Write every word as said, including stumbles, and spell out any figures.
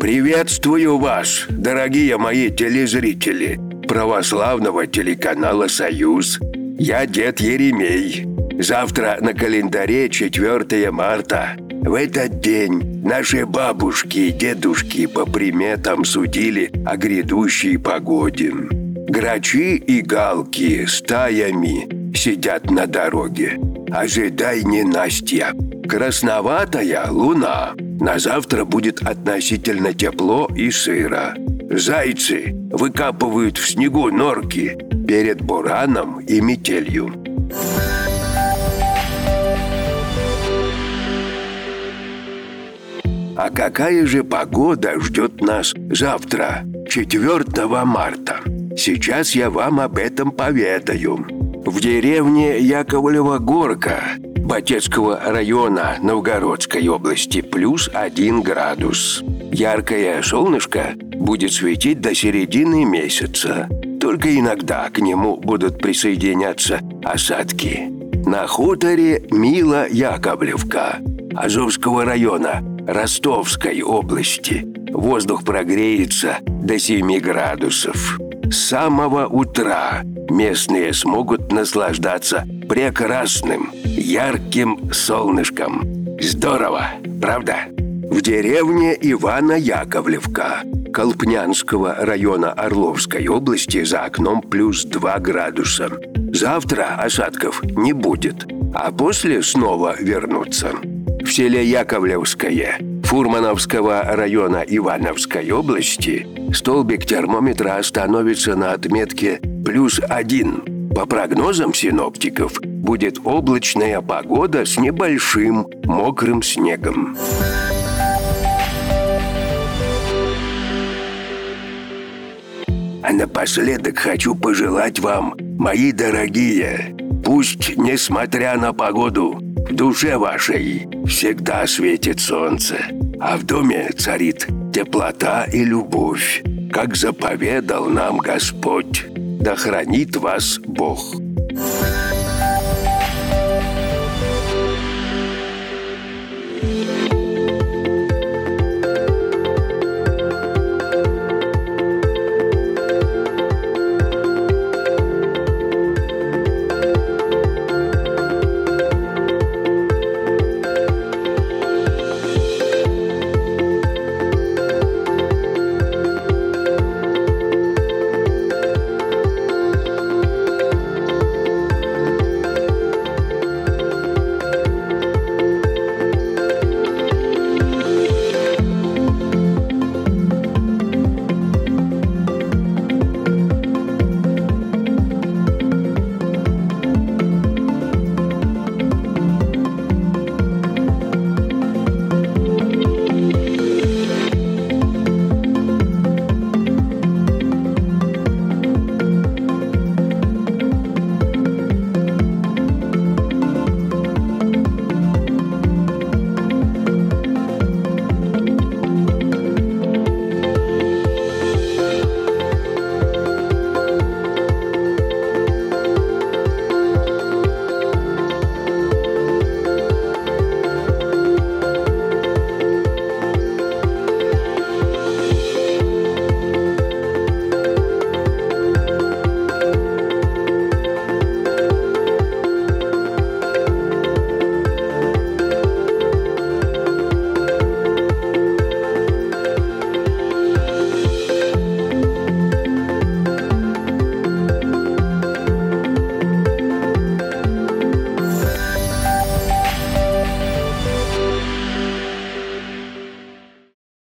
Приветствую вас, дорогие мои телезрители православного телеканала «Союз». Я дед Еремей. Завтра на календаре четвёртое марта. В этот день наши бабушки и дедушки по приметам судили о грядущей погоде. Грачи и галки стаями сидят на дороге. Ожидай ненастья. Красноватая луна. На завтра будет относительно тепло и сыро. Зайцы выкапывают в снегу норки перед бураном и метелью. А какая же погода ждет нас завтра, четвёртого марта? Сейчас я вам об этом поведаю. В деревне Яковлева Горка Батецкого района Новгородской области плюс один градус. Яркое солнышко будет светить до середины месяца. Только иногда к нему будут присоединяться осадки. На хуторе Мила Яковлевка Азовского района Ростовской области воздух прогреется до семи градусов. С самого утра местные смогут наслаждаться прекрасным, ярким солнышком. Здорово, правда? В деревне Ивана Яковлевка Колпнянского района Орловской области за окном плюс два градуса. Завтра осадков не будет, а после снова вернутся. В селе Яковлевское Фурмановского района Ивановской области столбик термометра остановится на отметке плюс один. По прогнозам синоптиков, будет облачная погода с небольшим мокрым снегом. А напоследок хочу пожелать вам, мои дорогие, пусть, несмотря на погоду, в душе вашей всегда светит солнце, а в доме царит теплота и любовь, как заповедал нам Господь. Да хранит вас Бог.